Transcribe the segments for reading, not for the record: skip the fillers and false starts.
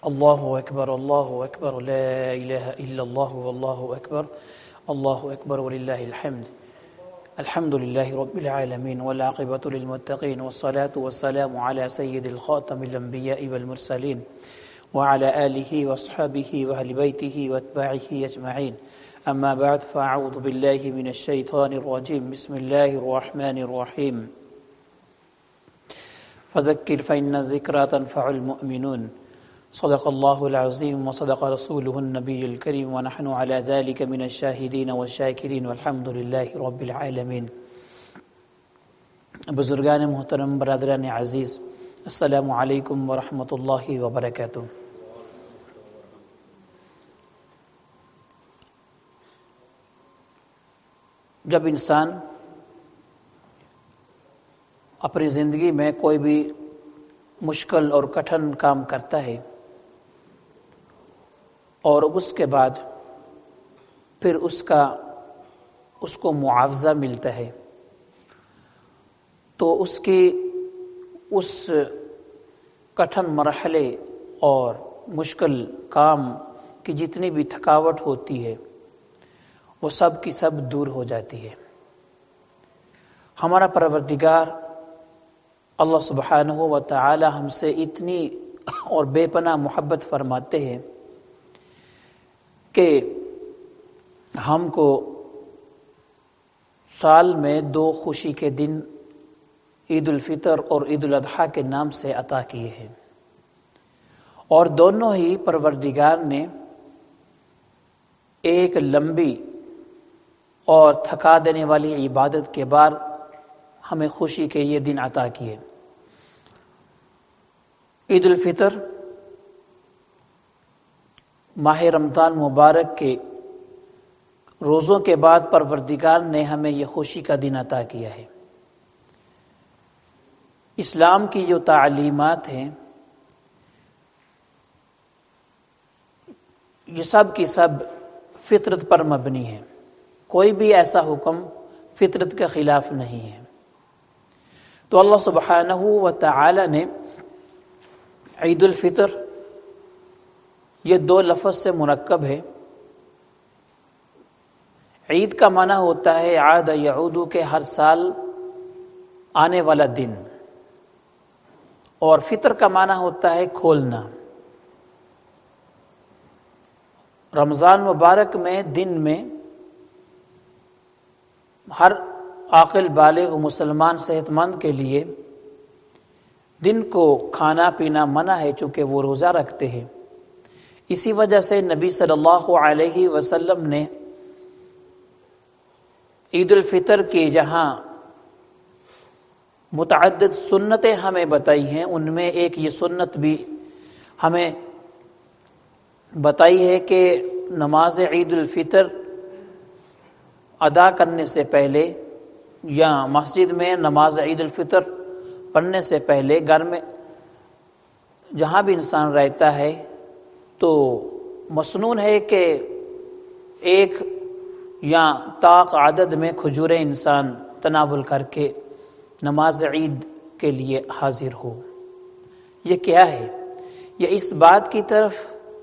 اللہ اکبر لا الہ الا اللہ واللہ اکبر اللہ اکبر وللہ الحمد الحمد للہ رب العالمین والعاقبۃ للمتقین والصلاة والسلام علی سید الخاتم الانبیاء والمرسلین وعلى آلہ واصحابہ واہل بیتہ واتباعہ اجمعین اما بعد فاعوذ باللہ من الشیطان الرجیم بسم اللہ الرحمن الرحیم فذکر فإن الذکریٰ تنفع المؤمنون صدق اللہ العظیم وصدق رسولہ النبی الکریم ونحن على ذلك من الشاہدین والشاکرین والحمد للہ رب العالمین۔ بزرگان محترم، برادران عزیز، السلام علیکم ورحمۃ اللہ وبرکاتہ۔ جب انسان اپنی زندگی میں کوئی بھی مشکل اور کٹھن کام کرتا ہے اور اس کے بعد پھر اس کو معاوضہ ملتا ہے تو اس کی اس کٹھن مرحلے اور مشکل کام کی جتنی بھی تھکاوٹ ہوتی ہے وہ سب کی سب دور ہو جاتی ہے۔ ہمارا پروردگار اللہ سبحانہ و تعالی ہم سے اتنی اور بے پناہ محبت فرماتے ہیں کہ ہم کو سال میں 2 خوشی کے دن عید الفطر اور عید الاضحیٰ کے نام سے عطا کیے ہیں، اور دونوں ہی پروردگار نے ایک لمبی اور تھکا دینے والی عبادت کے بعد ہمیں خوشی کے یہ دن عطا کیے۔ عید الفطر ماہ رمضان مبارک کے روزوں کے بعد پروردگار نے ہمیں یہ خوشی کا دن عطا کیا ہے۔ اسلام کی جو تعلیمات ہیں یہ سب کی سب فطرت پر مبنی ہے، کوئی بھی ایسا حکم فطرت کے خلاف نہیں ہے۔ تو اللہ سبحانہ و تعالی نے عید الفطر یہ 2 لفظ سے مرکب ہے۔ عید کا معنی ہوتا ہے عاد یعود کے ہر سال آنے والا دن، اور فطر کا معنی ہوتا ہے کھولنا۔ رمضان مبارک میں دن میں ہر عاقل بالغ مسلمان صحت مند کے لیے دن کو کھانا پینا منع ہے، چونکہ وہ روزہ رکھتے ہیں۔ اسی وجہ سے نبی صلی اللہ علیہ وسلم نے عید الفطر کی جہاں متعدد سنتیں ہمیں بتائی ہیں، ان میں ایک یہ سنت بھی ہمیں بتائی ہے کہ نماز عید الفطر ادا کرنے سے پہلے یا مسجد میں نماز عید الفطر پڑھنے سے پہلے گھر میں جہاں بھی انسان رہتا ہے تو مسنون ہے کہ 1 یا طاق عدد میں کھجوریں انسان تناول کر کے نماز عید کے لیے حاضر ہو۔ یہ کیا ہے؟ یہ اس بات کی طرف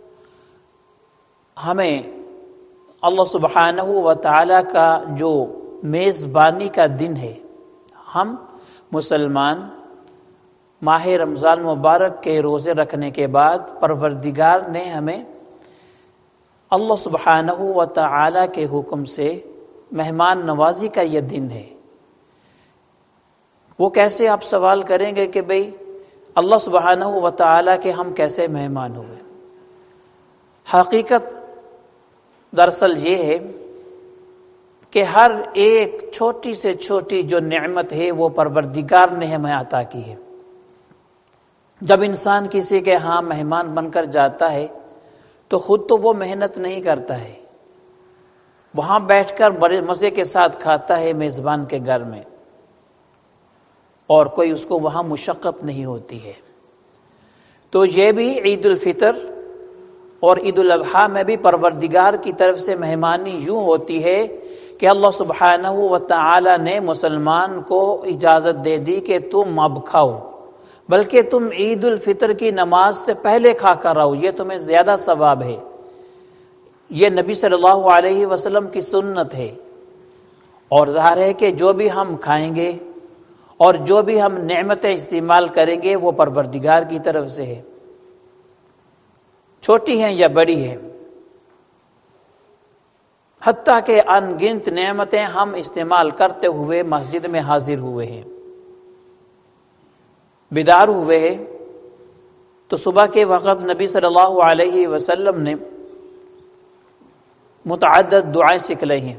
ہمیں اللہ سبحانہ و تعالی کا جو میزبانی کا دن ہے، ہم مسلمان ماہ رمضان مبارک کے روزے رکھنے کے بعد پروردگار نے ہمیں اللہ سبحانہ و تعالی کے حکم سے مہمان نوازی کا یہ دن ہے۔ وہ کیسے؟ آپ سوال کریں گے کہ بھئی اللہ سبحانہ و تعالی کے ہم کیسے مہمان ہوئے؟ حقیقت دراصل یہ ہے کہ ہر ایک چھوٹی سے چھوٹی جو نعمت ہے وہ پروردگار نے ہمیں عطا کی ہے۔ جب انسان کسی کے ہاں مہمان بن کر جاتا ہے تو خود تو وہ محنت نہیں کرتا ہے، وہاں بیٹھ کر بڑے مزے کے ساتھ کھاتا ہے میزبان کے گھر میں، اور کوئی اس کو وہاں مشقت نہیں ہوتی ہے۔ تو یہ بھی عید الفطر اور عید الاضحیٰ میں بھی پروردگار کی طرف سے مہمانی یوں ہوتی ہے کہ اللہ سبحانہ و تعالی نے مسلمان کو اجازت دے دی کہ تم اب کھاؤ، بلکہ تم عید الفطر کی نماز سے پہلے کھا کر رہو، یہ تمہیں زیادہ ثواب ہے۔ یہ نبی صلی اللہ علیہ وسلم کی سنت ہے، اور ظاہر ہے کہ جو بھی ہم کھائیں گے اور جو بھی ہم نعمتیں استعمال کریں گے وہ پروردگار کی طرف سے ہے، چھوٹی ہیں یا بڑی ہیں، حتیٰ کہ ان گنت نعمتیں ہم استعمال کرتے ہوئے مسجد میں حاضر ہوئے ہیں، بیدار ہوئے ہیں، تو صبح کے وقت نبی صلی اللہ علیہ وسلم نے متعدد دعائیں سکھلائی ہیں،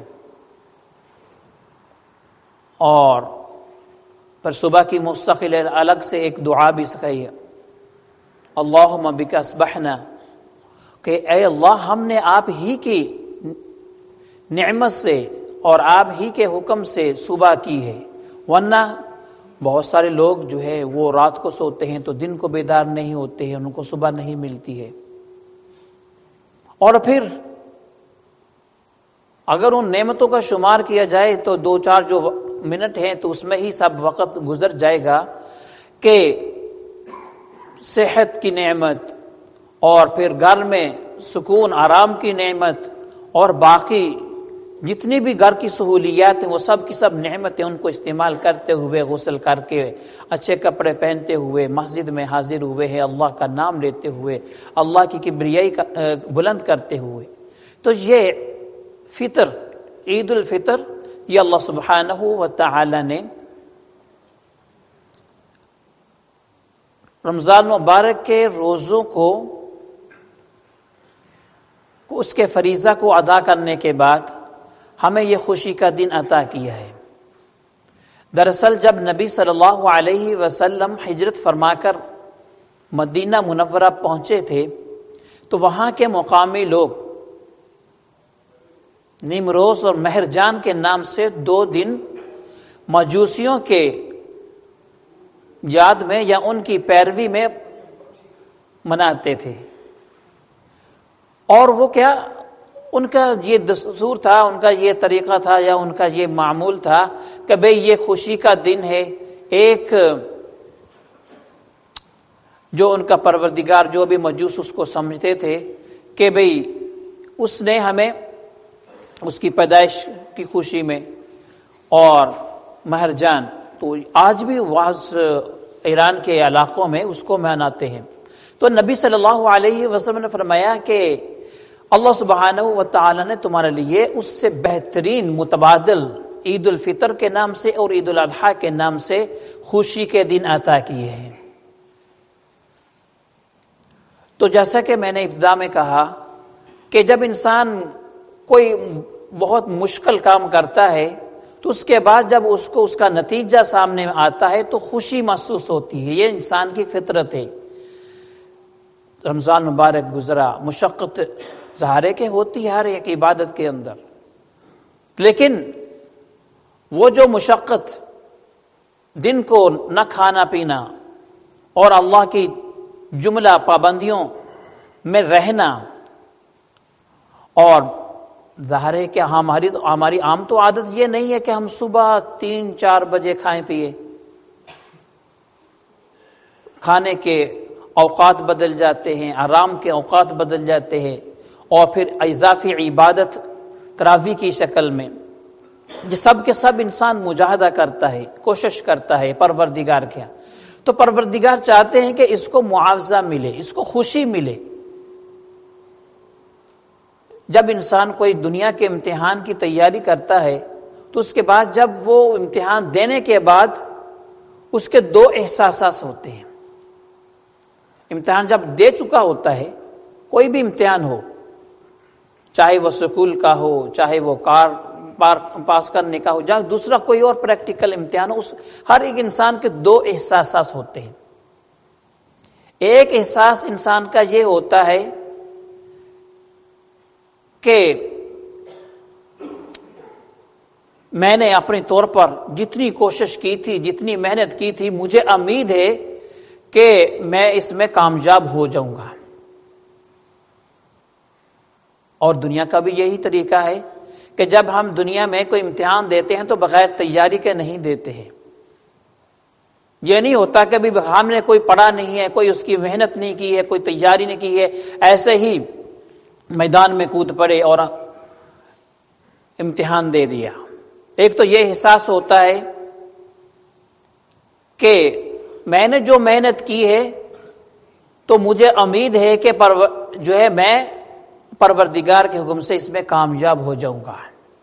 اور پر صبح کی مستقل الگ سے ایک دعا بھی سکھائی ہے، اللہم بک اصبحنا، کہ اے اللہ ہم نے آپ ہی کی نعمت سے اور آپ ہی کے حکم سے صبح کی ہے، ورنہ بہت سارے لوگ جو ہے وہ رات کو سوتے ہیں تو دن کو بیدار نہیں ہوتے ہیں، ان کو صبح نہیں ملتی ہے۔ اور پھر اگر ان نعمتوں کا شمار کیا جائے تو 2-4 جو منٹ ہیں تو اس میں ہی سب وقت گزر جائے گا کہ صحت کی نعمت، اور پھر گھر میں سکون آرام کی نعمت، اور باقی جتنی بھی گھر کی سہولیات ہیں وہ سب کی سب نعمتیں ان کو استعمال کرتے ہوئے، غسل کر کے اچھے کپڑے پہنتے ہوئے مسجد میں حاضر ہوئے ہیں، اللہ کا نام لیتے ہوئے، اللہ کی کبریائی بلند کرتے ہوئے۔ تو یہ فطر، عید الفطر، یہ اللہ سبحانہ و تعالی نے رمضان مبارک کے روزوں کو اس کے فریضہ کو ادا کرنے کے بعد ہمیں یہ خوشی کا دن عطا کیا ہے۔ دراصل جب نبی صلی اللہ علیہ وسلم ہجرت فرما کر مدینہ منورہ پہنچے تھے تو وہاں کے مقامی لوگ نیمروز اور مہرجان کے نام سے 2 دن مجوسیوں کے یاد میں یا ان کی پیروی میں مناتے تھے، اور وہ کیا ان کا یہ دستور تھا، ان کا یہ طریقہ تھا یا ان کا یہ معمول تھا کہ بھئی یہ خوشی کا دن ہے، ایک جو ان کا پروردگار جو بھی مجوس اس کو سمجھتے تھے کہ بھئی اس نے ہمیں اس کی پیدائش کی خوشی میں، اور مہرجان تو آج بھی بعض ایران کے علاقوں میں اس کو مناتے ہیں۔ تو نبی صلی اللہ علیہ وسلم نے فرمایا کہ اللہ سبحانہ و تعالی نے تمہارے لیے اس سے بہترین متبادل عید الفطر کے نام سے اور عید الاضحیٰ کے نام سے خوشی کے دن عطا کیے ہیں۔ تو جیسا کہ میں نے ابتدا میں کہا کہ جب انسان کوئی بہت مشکل کام کرتا ہے تو اس کے بعد جب اس کو اس کا نتیجہ سامنے آتا ہے تو خوشی محسوس ہوتی ہے، یہ انسان کی فطرت ہے۔ رمضان مبارک گزرا، مشقت ظاہر ہے کہ ہوتی ہے ہر ایک عبادت کے اندر، لیکن وہ جو مشقت دن کو نہ کھانا پینا اور اللہ کی جملہ پابندیوں میں رہنا، اور ظاہر ہے کہ ہماری عام تو عادت یہ نہیں ہے کہ ہم صبح 3-4 بجے کھائیں پیے، کھانے کے اوقات بدل جاتے ہیں، آرام کے اوقات بدل جاتے ہیں، اور پھر اضافی عبادت تراویح کی شکل میں، یہ سب کے سب انسان مجاہدہ کرتا ہے، کوشش کرتا ہے پروردگار کیا، تو پروردگار چاہتے ہیں کہ اس کو معاوضہ ملے، اس کو خوشی ملے۔ جب انسان کوئی دنیا کے امتحان کی تیاری کرتا ہے تو اس کے بعد جب وہ امتحان دینے کے بعد اس کے 2 احساسات ہوتے ہیں۔ امتحان جب دے چکا ہوتا ہے، کوئی بھی امتحان ہو، چاہے وہ سکول کا ہو، چاہے وہ کار پاس کرنے کا ہو، یا دوسرا کوئی اور پریکٹیکل امتحان ہو، ہر ایک انسان کے 2 احساسات ہوتے ہیں۔ ایک احساس انسان کا یہ ہوتا ہے کہ میں نے اپنے طور پر جتنی کوشش کی تھی، جتنی محنت کی تھی، مجھے امید ہے کہ میں اس میں کامیاب ہو جاؤں گا۔ اور دنیا کا بھی یہی طریقہ ہے کہ جب ہم دنیا میں کوئی امتحان دیتے ہیں تو بغیر تیاری کے نہیں دیتے ہیں، یہ نہیں ہوتا کہ بھی ہم نے کوئی پڑھا نہیں ہے، کوئی اس کی محنت نہیں کی ہے، کوئی تیاری نہیں کی ہے، ایسے ہی میدان میں کود پڑے اور امتحان دے دیا۔ ایک تو یہ احساس ہوتا ہے کہ میں نے جو محنت کی ہے تو مجھے امید ہے کہ جو ہے میں پروردگار کے حکم سے اس میں کامیاب ہو جاؤں گا۔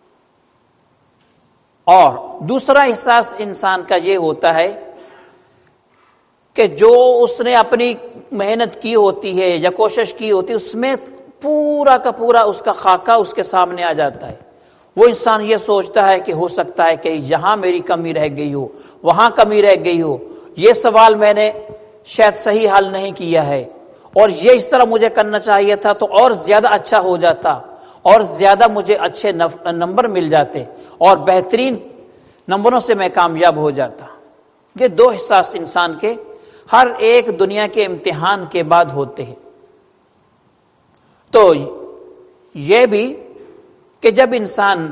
اور دوسرا احساس انسان کا یہ ہوتا ہے کہ جو اس نے اپنی محنت کی ہوتی ہے یا کوشش کی ہوتی ہے اس میں پورا کا پورا اس کا خاکہ اس کے سامنے آ جاتا ہے۔ وہ انسان یہ سوچتا ہے کہ ہو سکتا ہے کہ یہاں میری کمی رہ گئی ہو، وہاں کمی رہ گئی ہو، یہ سوال میں نے شاید صحیح حل نہیں کیا ہے، اور یہ اس طرح مجھے کرنا چاہیے تھا تو اور زیادہ اچھا ہو جاتا، اور زیادہ مجھے اچھے نمبر مل جاتے، اور بہترین نمبروں سے میں کامیاب ہو جاتا۔ یہ دو احساس انسان کے ہر ایک دنیا کے امتحان کے بعد ہوتے ہیں۔ تو یہ بھی کہ جب انسان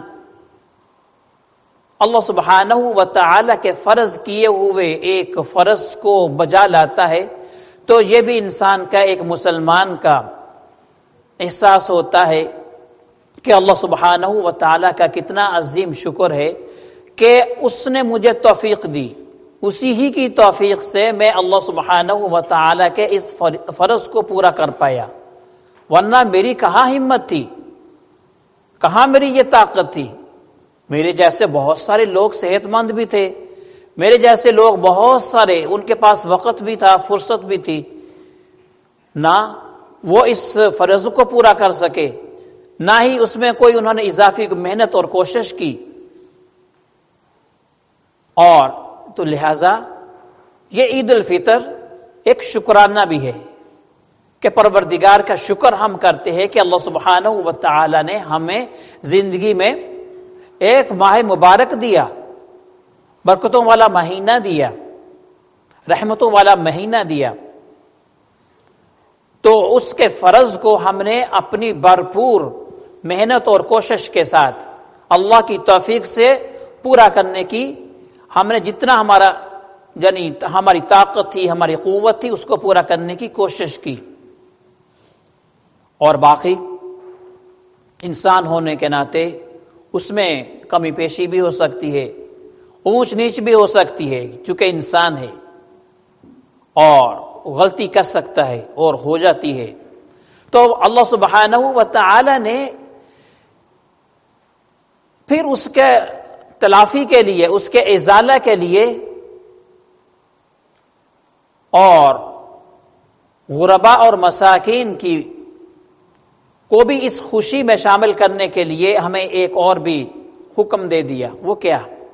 اللہ سبحانہ و تعالی کے فرض کیے ہوئے ایک فرض کو بجا لاتا ہے تو یہ بھی انسان کا، ایک مسلمان کا احساس ہوتا ہے کہ اللہ سبحانہ و تعالی کا کتنا عظیم شکر ہے کہ اس نے مجھے توفیق دی، اسی ہی کی توفیق سے میں اللہ سبحانہ و تعالی کے اس فرض کو پورا کر پایا، ورنہ میری کہاں ہمت تھی، کہاں میری یہ طاقت تھی۔ میرے جیسے بہت سارے لوگ صحت مند بھی تھے، میرے جیسے لوگ بہت سارے، ان کے پاس وقت بھی تھا، فرصت بھی تھی، نہ وہ اس فرض کو پورا کر سکے، نہ ہی اس میں کوئی انہوں نے اضافی محنت اور کوشش کی۔ اور تو لہذا یہ عید الفطر ایک شکرانہ بھی ہے کہ پروردگار کا شکر ہم کرتے ہیں کہ اللہ سبحانہ و تعالی نے ہمیں زندگی میں ایک ماہ مبارک دیا، برکتوں والا مہینہ دیا، رحمتوں والا مہینہ دیا، تو اس کے فرض کو ہم نے اپنی بھرپور محنت اور کوشش کے ساتھ اللہ کی توفیق سے پورا کرنے کی ہم نے جتنا یعنی ہماری طاقت تھی، ہماری قوت تھی، اس کو پورا کرنے کی کوشش کی۔ اور باقی انسان ہونے کے ناطے اس میں کمی پیشی بھی ہو سکتی ہے، اونچ نیچ بھی ہو سکتی ہے، چونکہ انسان ہے اور غلطی کر سکتا ہے اور ہو جاتی ہے۔ تو اللہ سبحانہ و تعالی نے پھر اس کے تلافی کے لیے، اس کے ازالہ کے لیے اور غرباء اور مساکین کو بھی اس خوشی میں شامل کرنے کے لیے ہمیں ایک اور بھی حکم دے دیا۔ وہ کیا؟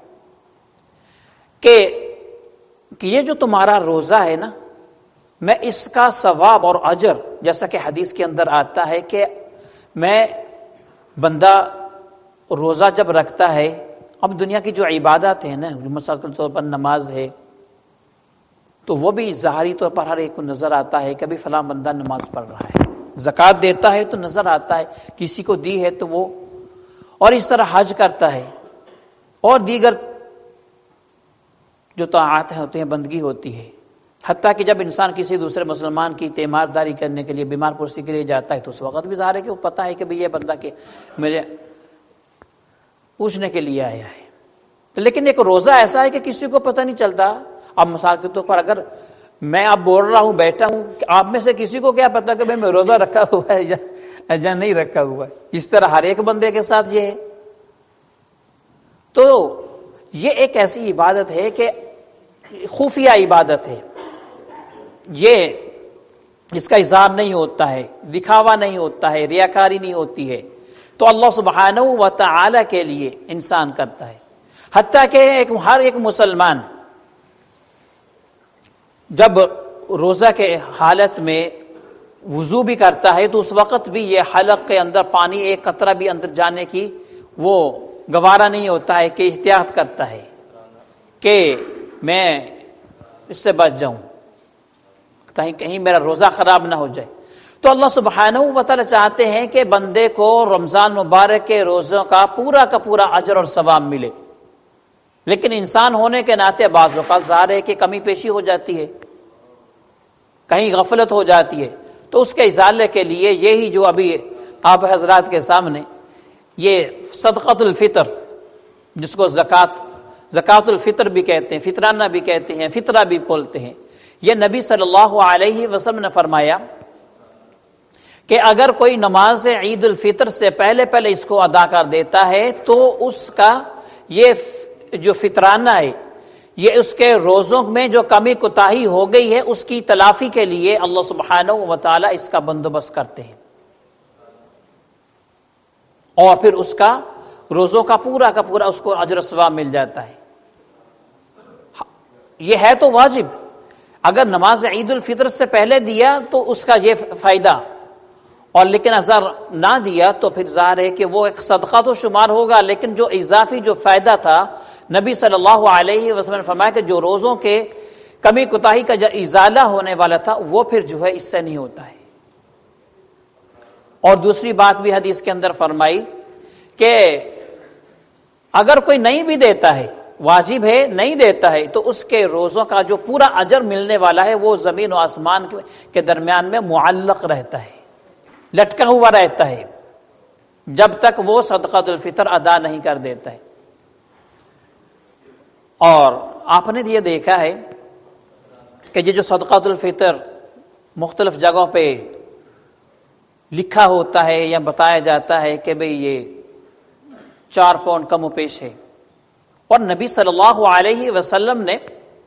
کہ یہ جو تمہارا روزہ ہے نا، میں اس کا ثواب اور اجر، جیسا کہ حدیث کے اندر آتا ہے کہ میں بندہ روزہ جب رکھتا ہے، اب دنیا کی جو عبادات ہیں نا، مثال کے طور پر نماز ہے، تو وہ بھی ظاہری طور پر ہر ایک کو نظر آتا ہے کہ بھی فلاں بندہ نماز پڑھ رہا ہے، زکوٰۃ دیتا ہے تو نظر آتا ہے، کسی کو دی ہے تو وہ، اور اس طرح حج کرتا ہے اور دیگر جو طاعات ہوتے ہیں، بندگی ہوتی ہے۔ حتیٰ کہ جب انسان کسی دوسرے مسلمان کی تیمارداری کرنے کے لیے، بیمار پرسی کے لیے جاتا ہے تو اس وقت بھی ظاہر ہے کہ وہ پتہ ہے کہ بھئی یہ بندہ کہ میرے پوچھنے کے لیے آیا ہے۔ تو لیکن ایک روزہ ایسا ہے کہ کسی کو پتہ نہیں چلتا۔ اب مثال کے طور پر اگر میں اب بول رہا ہوں، بیٹھا ہوں، کہ آپ میں سے کسی کو کیا پتا کہ میں روزہ رکھا ہوا ہے یا نہیں رکھا ہوا ہے؟ اس طرح ہر ایک بندے کے ساتھ یہ ہے۔ تو یہ ایک ایسی عبادت ہے کہ خفیہ عبادت ہے، یہ اس کا اظہار نہیں ہوتا ہے، دکھاوا نہیں ہوتا ہے، ریاکاری نہیں ہوتی ہے، تو اللہ سبحانہ و تعالی کے لیے انسان کرتا ہے۔ حتیٰ کہ ہر ایک مسلمان جب روزہ کے حالت میں وضو بھی کرتا ہے تو اس وقت بھی یہ حلق کے اندر پانی ایک قطرہ بھی اندر جانے کی وہ گوارا نہیں ہوتا ہے، کہ احتیاط کرتا ہے کہ میں اس سے بچ جاؤں، کہیں میرا روزہ خراب نہ ہو جائے۔ تو اللہ سبحانہ و تعالی چاہتے ہیں کہ بندے کو رمضان مبارک کے روزوں کا پورا اجر اور ثواب ملے۔ لیکن انسان ہونے کے ناطے بعض اوقات ظاہر ہے کہ کمی پیشی ہو جاتی ہے، کہیں غفلت ہو جاتی ہے، تو اس کے ازالے کے لیے یہی جو ابھی آپ حضرات کے سامنے یہ صدقۃ الفطر، جس کو زکوٰۃ الفطر بھی کہتے ہیں، فطرانہ بھی کہتے ہیں، فطرہ بھی بولتے ہیں، یہ نبی صلی اللہ علیہ وسلم نے فرمایا کہ اگر کوئی نماز عید الفطر سے پہلے اس کو ادا کر دیتا ہے تو اس کا یہ جو فطرانہ ہے، یہ اس کے روزوں میں جو کمی کوتاہی ہو گئی ہے اس کی تلافی کے لیے اللہ سبحانہ و تعالی اس کا بندوبست کرتے ہیں، اور پھر اس کا روزوں کا پورا اس کو اجر و ثواب مل جاتا ہے۔ یہ ہے تو واجب، اگر نماز عید الفطر سے پہلے دیا تو اس کا یہ فائدہ، اور لیکن اگر نہ دیا تو پھر ظاہر ہے کہ وہ ایک صدقہ تو شمار ہوگا، لیکن جو اضافی جو فائدہ تھا نبی صلی اللہ علیہ وسلم نے فرمایا کہ جو روزوں کے کمی کوتاہی کا جو ازالہ ہونے والا تھا وہ پھر جو ہے اس سے نہیں ہوتا ہے۔ اور دوسری بات بھی حدیث کے اندر فرمائی کہ اگر کوئی نہیں بھی دیتا ہے، واجب ہے نہیں دیتا ہے، تو اس کے روزوں کا جو پورا اجر ملنے والا ہے وہ زمین و آسمان کے درمیان میں معلق رہتا ہے، لٹکا ہوا رہتا ہے، جب تک وہ صدقۃ الفطر ادا نہیں کر دیتا ہے۔ اور آپ نے یہ دیکھا ہے کہ یہ جو صدقۃ الفطر مختلف جگہوں پہ لکھا ہوتا ہے یا بتایا جاتا ہے کہ بھئی یہ 4 پاؤنڈ کم و پیش ہے، اور نبی صلی اللہ علیہ وسلم نے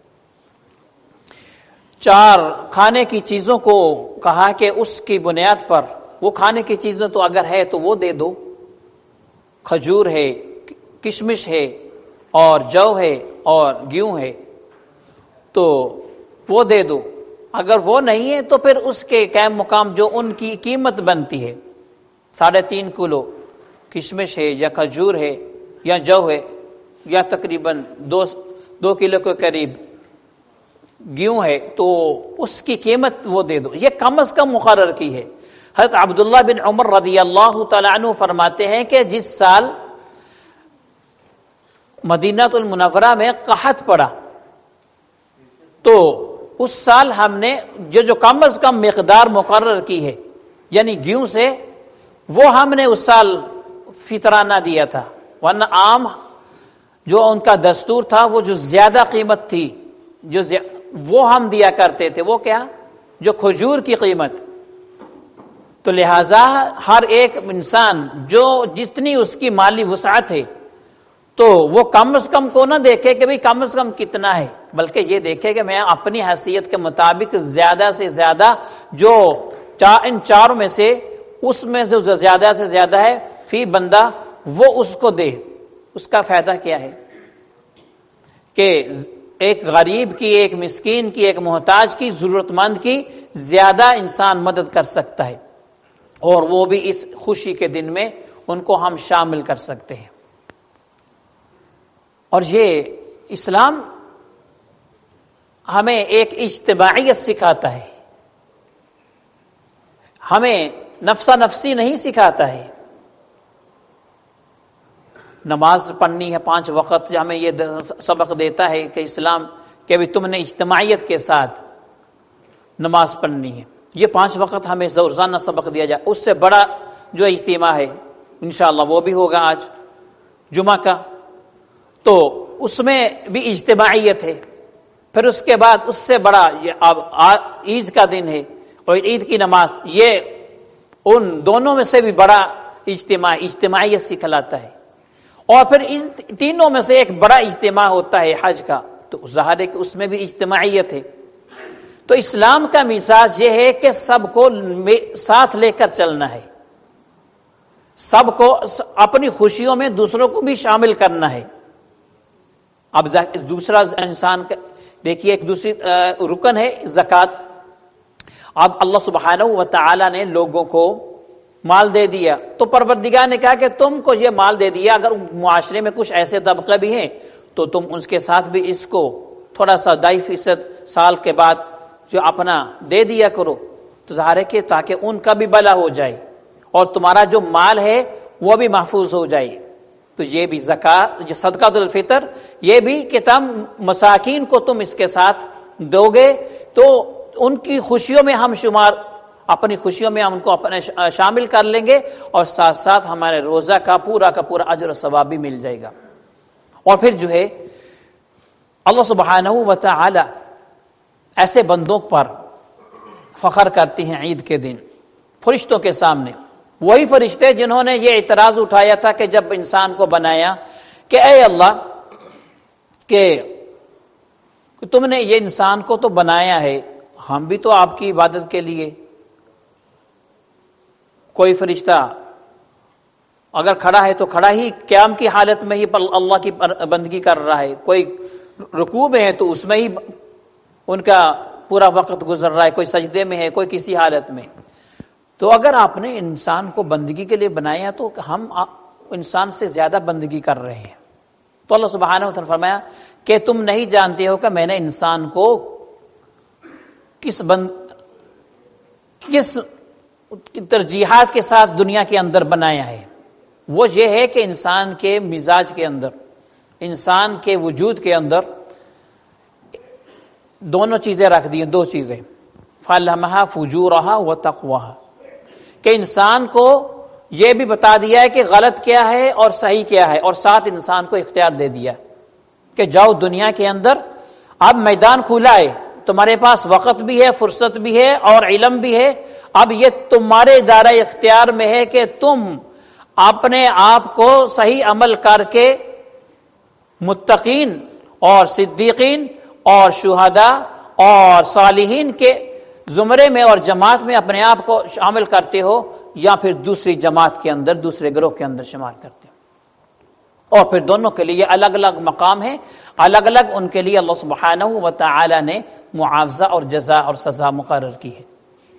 4 کھانے کی چیزوں کو کہا کہ اس کی بنیاد پر وہ کھانے کی چیزیں تو اگر ہے تو وہ دے دو، کھجور ہے، کشمش ہے، اور جو ہے، اور گیہوں ہے، تو وہ دے دو، اگر وہ نہیں ہے تو پھر اس کے قائم مقام جو ان کی قیمت بنتی ہے 3.5 کلو کشمش ہے یا کھجور ہے یا جو ہے یا تقریباً 2 کلو کے قریب گیہوں ہے، تو اس کی قیمت وہ دے دو، یہ کم از کم مقرر کی ہے۔ حضرت عبداللہ بن عمر رضی اللہ تعالیٰ عنہ فرماتے ہیں کہ جس سال مدینہ المنورہ میں قحط پڑا تو اس سال ہم نے جو کم از کم مقدار مقرر کی ہے، یعنی گیہوں سے، وہ ہم نے اس سال فطرانہ دیا تھا، ورنہ عام جو ان کا دستور تھا وہ جو زیادہ قیمت تھی وہ ہم دیا کرتے تھے، وہ کیا؟ جو کھجور کی قیمت۔ تو لہذا ہر ایک انسان جو جتنی اس کی مالی وسعت ہے تو وہ کم از کم کو نہ دیکھے کہ بھئی کم از کم کتنا ہے، بلکہ یہ دیکھے کہ میں اپنی حیثیت کے مطابق زیادہ سے زیادہ جو ان 4 میں سے اس میں جو زیادہ سے زیادہ ہے فی بندہ وہ اس کو دے۔ اس کا فائدہ کیا ہے کہ ایک غریب کی، ایک مسکین کی، ایک محتاج کی، ضرورت مند کی زیادہ انسان مدد کر سکتا ہے، اور وہ بھی اس خوشی کے دن میں ان کو ہم شامل کر سکتے ہیں۔ اور یہ اسلام ہمیں ایک اجتماعیت سکھاتا ہے، ہمیں نفسا نفسی نہیں سکھاتا ہے۔ نماز پڑھنی ہے 5 وقت، ہمیں یہ سبق دیتا ہے کہ اسلام کہ بھی تم نے اجتماعیت کے ساتھ نماز پڑھنی ہے، یہ 5 وقت ہمیں روزانہ سبق دیا جائے۔ اس سے بڑا جو اجتماع ہے انشاءاللہ وہ بھی ہوگا آج جمعہ کا، تو اس میں بھی اجتماعیت ہے۔ پھر اس کے بعد اس سے بڑا یہ اب عید کا دن ہے اور عید کی نماز، یہ ان دونوں میں سے بھی بڑا اجتماعیت سکھلاتا ہے۔ اور پھر ان تینوں میں سے ایک بڑا اجتماع ہوتا ہے حج کا، تو ظاہر ہے کہ اس میں بھی اجتماعیت ہے۔ تو اسلام کا مزاج یہ ہے کہ سب کو ساتھ لے کر چلنا ہے، سب کو اپنی خوشیوں میں دوسروں کو بھی شامل کرنا ہے۔ اب دوسرا انسان دیکھیے، ایک دوسری رکن ہے زکوٰۃ۔ اب اللہ سبحانہ و تعالی نے لوگوں کو مال دے دیا، تو پروردگار نے کہا کہ تم کو یہ مال دے دیا، اگر معاشرے میں کچھ ایسے طبقے بھی ہیں تو تم ان کے ساتھ بھی اس کو تھوڑا سا 2.5% سال کے بعد جو اپنا دے دیا کرو، تو ظاہر ہے کہ تاکہ ان کا بھی بھلا ہو جائے اور تمہارا جو مال ہے وہ بھی محفوظ ہو جائے۔ تو یہ بھی زکات، یہ صدقۃ الفطر، یہ بھی کہ تم مساکین کو تم اس کے ساتھ دو گے تو ان کی خوشیوں میں ہم شمار، اپنی خوشیوں میں ہم ان کو اپنے شامل کر لیں گے، اور ساتھ ساتھ ہمارے روزہ کا پورا اجر و ثواب بھی مل جائے گا۔ اور پھر جو ہے اللہ سبحانہ و تعالی ایسے بندوں پر فخر کرتے ہیں عید کے دن فرشتوں کے سامنے، وہی فرشتے جنہوں نے یہ اعتراض اٹھایا تھا کہ جب انسان کو بنایا کہ اے اللہ کہ تم نے یہ انسان کو تو بنایا ہے، ہم بھی تو آپ کی عبادت کے لیے، کوئی فرشتہ اگر کھڑا ہے تو کھڑا ہی قیام کی حالت میں ہی اللہ کی بندگی کر رہا ہے، کوئی رکوع میں ہے تو اس میں ہی ان کا پورا وقت گزر رہا ہے، کوئی سجدے میں ہے، کوئی کسی حالت میں، تو اگر آپ نے انسان کو بندگی کے لیے بنایا تو ہم انسان سے زیادہ بندگی کر رہے ہیں۔ تو اللہ سبحانہ و تعالیٰ نے فرمایا کہ تم نہیں جانتے ہو کہ میں نے انسان کو کس ترجیحات کے ساتھ دنیا کے اندر بنایا ہے۔ وہ یہ ہے کہ انسان کے مزاج کے اندر، انسان کے وجود کے اندر دونوں چیزیں رکھ دی ہیں، دو چیزیں، فَأَلْهَمَهَا فُجُورَهَا وَتَقْوَاهَا، کہ انسان کو یہ بھی بتا دیا ہے کہ غلط کیا ہے اور صحیح کیا ہے، اور ساتھ انسان کو اختیار دے دیا کہ جاؤ دنیا کے اندر، اب میدان کھلا ہے، تمہارے پاس وقت بھی ہے، فرصت بھی ہے اور علم بھی ہے، اب یہ تمہارے دائرہ اختیار میں ہے کہ تم اپنے آپ کو صحیح عمل کر کے متقین اور صدیقین اور شہداء اور صالحین کے زمرے میں اور جماعت میں اپنے آپ کو شامل کرتے ہو، یا پھر دوسری جماعت کے اندر، دوسرے گروہ کے اندر شمار کرتے ہو۔ اور پھر دونوں کے لیے الگ الگ مقام ہے، الگ الگ ان کے لیے اللہ سبحانہ و تعالی نے معاوضہ اور جزا اور سزا مقرر کی ہے۔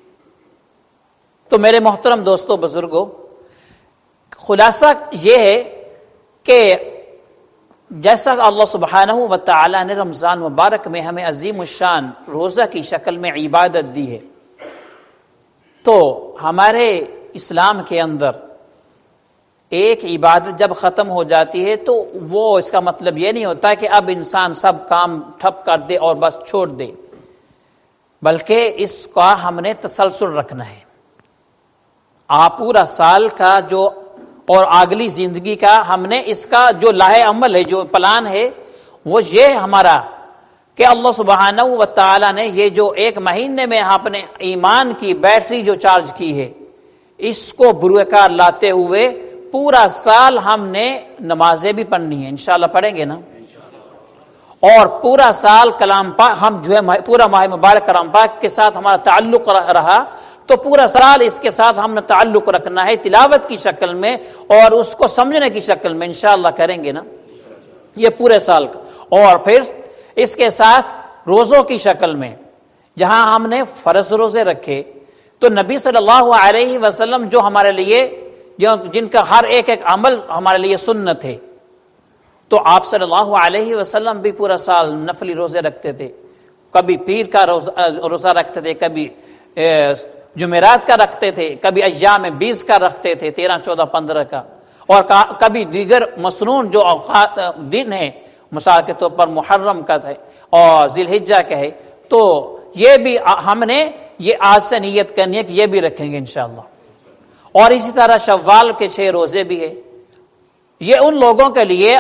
تو میرے محترم دوستو، بزرگوں، خلاصہ یہ ہے کہ جیسا اللہ سبحانہ و تعالی نے رمضان مبارک میں ہمیں عظیم الشان روزہ کی شکل میں عبادت دی ہے، تو ہمارے اسلام کے اندر ایک عبادت جب ختم ہو جاتی ہے تو وہ اس کا مطلب یہ نہیں ہوتا کہ اب انسان سب کام ٹھپ کر دے اور بس چھوڑ دے، بلکہ اس کا ہم نے تسلسل رکھنا ہے۔ آپ پورا سال کا جو اور اگلی زندگی کا ہم نے اس کا جو لاہے عمل ہے، جو پلان ہے، وہ یہ ہمارا کہ اللہ سبحانہ و تعالی نے یہ جو ایک مہینے میں اپنے ایمان کی بیٹری جو چارج کی ہے، اس کو بروکار لاتے ہوئے پورا سال ہم نے نمازیں بھی پڑھنی ہیں، انشاءاللہ پڑھیں گے نا، اور پورا سال کلام پاک ہم جو ہے پورا ماہ مبارک کلام پاک کے ساتھ ہمارا تعلق رہا، تو پورا سال اس کے ساتھ ہم نے تعلق رکھنا ہے تلاوت کی شکل میں اور اس کو سمجھنے کی شکل میں، انشاءاللہ کریں گے نا یہ پورے سال کا۔ اور پھر اس کے ساتھ روزوں کی شکل میں جہاں ہم نے فرض روزے رکھے، تو نبی صلی اللہ علیہ وسلم جو ہمارے لیے جن کا ہر ایک عمل ہمارے لیے سنت ہے، تو آپ صلی اللہ علیہ وسلم بھی پورا سال نفلی روزے رکھتے تھے، کبھی پیر کا روزہ رکھتے تھے، کبھی جمعرات کا رکھتے تھے، کبھی ایام 20 کا رکھتے تھے، 13، 14، 15 کا، اور کبھی دیگر مسنون جو اوقات دن ہے، مثال کے طور پر محرم کا ہے اور ذی الحجہ کا ہے، تو یہ بھی ہم نے یہ آج سے نیت کرنی ہے کہ یہ بھی رکھیں گے انشاءاللہ۔ اور اسی طرح شوال کے 6 روزے بھی ہے، یہ ان لوگوں کے لیے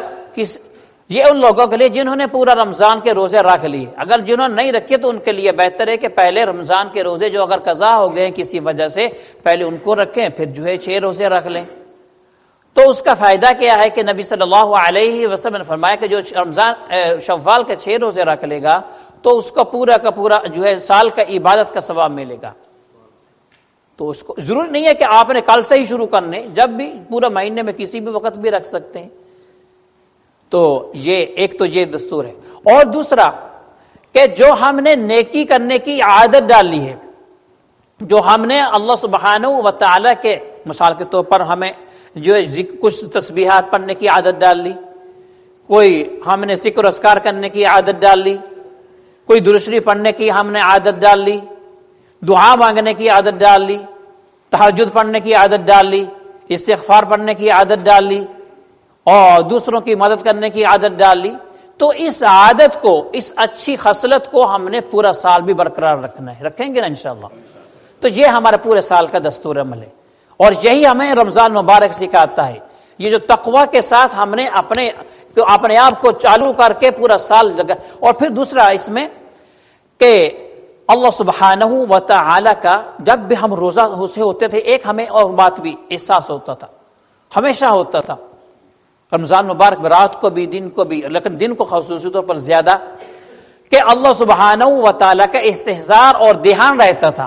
جنہوں نے پورا رمضان کے روزے رکھ لیے، اگر جنہوں نے نہیں رکھے تو ان کے لیے بہتر ہے کہ پہلے رمضان کے روزے جو اگر قضا ہو گئے کسی وجہ سے، پہلے ان کو رکھیں، پھر جو ہے 6 روزے رکھ لیں۔ تو اس کا فائدہ کیا ہے کہ نبی صلی اللہ علیہ وسلم نے فرمایا کہ جو شوال کے 6 روزے رکھ لے گا تو اس کا پورا جو ہے سال کا عبادت کا ثواب ملے گا۔ تو اس کو ضرور نہیں ہے کہ آپ نے کل سے ہی شروع کرنے، جب بھی پورا مہینے میں کسی بھی وقت بھی رکھ سکتے ہیں۔ تو یہ دستور ہے۔ اور دوسرا کہ جو ہم نے نیکی کرنے کی عادت ڈالی ہے، جو ہم نے اللہ سبحانہ و تعالی کے مثال کے طور پر ہمیں جو کچھ تسبیحات پڑھنے کی عادت ڈال لی، کوئی ہم نے ذکر و اذکار کرنے کی عادت ڈال لی، کوئی درود شریف پڑھنے کی ہم نے عادت ڈال لی، دعا مانگنے کی عادت ڈال لی، تہجد پڑھنے کی عادت ڈال لی، استغفار پڑھنے کی عادت ڈال لی، اور دوسروں کی مدد کرنے کی عادت ڈال لی، تو اس عادت کو، اس اچھی خصلت کو ہم نے پورا سال بھی برقرار رکھنا ہے. رکھیں گے نا انشاءاللہ؟ تو یہ ہمارے پورے سال کا دستور عمل ہے، اور یہی ہمیں رمضان مبارک سکھاتا ہے. یہ جو تقوی کے ساتھ ہم نے اپنے آپ کو چالو کر کے پورا سال لگا. اور پھر دوسرا اس میں کہ اللہ سبحانہ و تعالی کا جب بھی ہم روزہ سے ہوتے تھے، ایک ہمیں اور بات بھی احساس ہوتا تھا، ہمیشہ ہوتا تھا رمضان مبارک میں، رات کو بھی دن کو بھی، لیکن دن کو خصوصی طور پر زیادہ، کہ اللہ سبحانہ و تعالی کا استحضار اور دھیان رہتا تھا.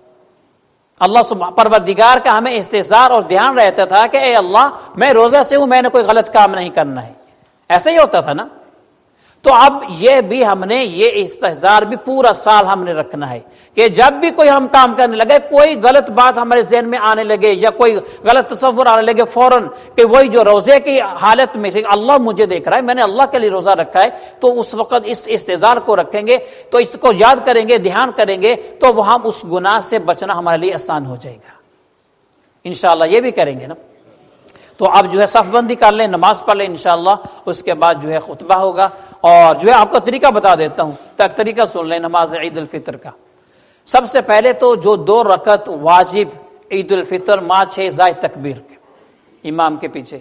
اللہ پروردگار کا ہمیں استحضار اور دھیان رہتا تھا کہ اے اللہ میں روزہ سے ہوں، میں نے کوئی غلط کام نہیں کرنا ہے. ایسا ہی ہوتا تھا نا؟ تو اب یہ بھی ہم نے یہ استحضار بھی پورا سال ہم نے رکھنا ہے کہ جب بھی کوئی ہم کام کرنے لگے، کوئی غلط بات ہمارے ذہن میں آنے لگے یا کوئی غلط تصور آنے لگے، فوراً کہ وہی جو روزے کی حالت میں سے اللہ مجھے دیکھ رہا ہے، میں نے اللہ کے لیے روزہ رکھا ہے، تو اس وقت اس استحضار کو رکھیں گے، تو اس کو یاد کریں گے، دھیان کریں گے، تو وہ ہم اس گناہ سے بچنا ہمارے لیے آسان ہو جائے گا انشاءاللہ. یہ بھی کریں گے نا؟ تو اب جو ہے صف بندی کر لیں، نماز پڑھ لیں انشاءاللہ. اس کے بعد جو ہے خطبہ ہوگا، اور جو ہے آپ کو طریقہ بتا دیتا ہوں، تک طریقہ سن لیں نماز عید الفطر کا. سب سے پہلے تو جو 2 رکعت واجب عید الفطر 6 زائد تکبیر کے امام کے پیچھے،